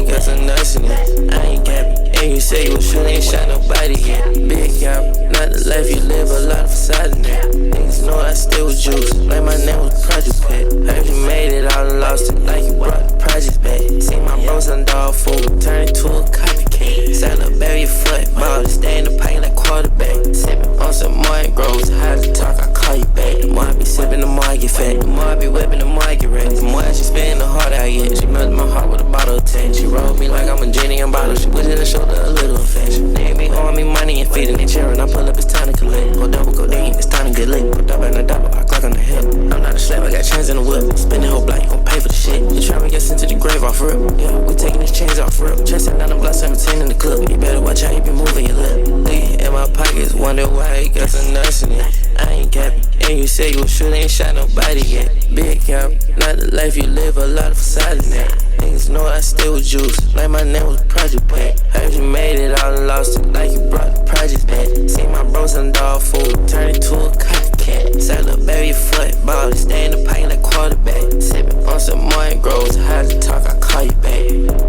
got some nuts in it. I ain't capping. And you say you shoot, ain't shot nobody yet. Big cap, not the life you live, a lot of facade in there. Niggas know I still with juice, like my name was Project Pet. Heard you made it out and lost it, like you brought the project back. See my bros on dog food, turn into a copycat. Salad, bury your foot, ball, stay in the pipe like quarterback. Sippin' on some more it grows, how to talk, I call you back. The more I be sippin', the more I get fat. The more I be whippin', the more I get ready. The more she spin, the harder I get. She melted my heart with a bottle of tank. She rolled me like I'm a genie and bottle. She was in the shoulder a little affection. Nigga be on me money and feeding and cheering. I pull up, it's time to collect. Go double, go ding, it's time to get lit. Put up in the double, I clock on the hip. I'm not a slave, I got chains in the whip. Spending whole block, you gon' pay for the shit. You try to get sent to the grave off rip. Yeah, we taking these chains off rip. Chasing down the block 17 in the club. You better watch how you be moving your lip. Lean in my pockets, wonder why you got some nuts in it. I ain't capping. And you say you shoot, ain't shot nobody yet. Big cap, not the life you live, a lot of facade in there. Niggas know I still with juice, like my name was Project Pet. Heard you made it out and lost it, like you brought the project back. See my bros on dog food, turn into a copycat. Salad, bury your foot, ball, stay in the pipe like quarterback. Sippin' on some more it grows, how to talk, I call you back.